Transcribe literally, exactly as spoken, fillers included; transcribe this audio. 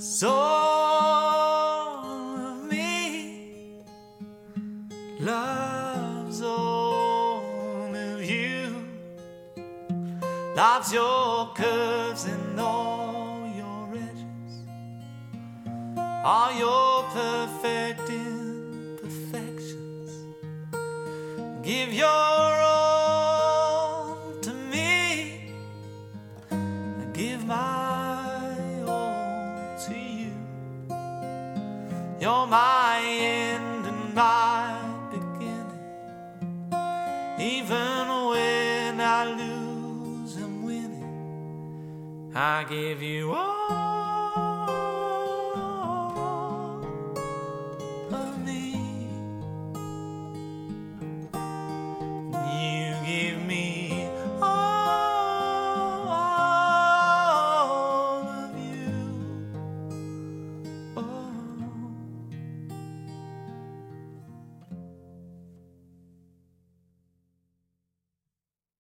Soul of me loves all of you, loves your curves and all your edges, all your perfect imperfections. Give your all to me, I give my all to you. You're my end and my beginning. Even when I lose, I'm winning. I give you all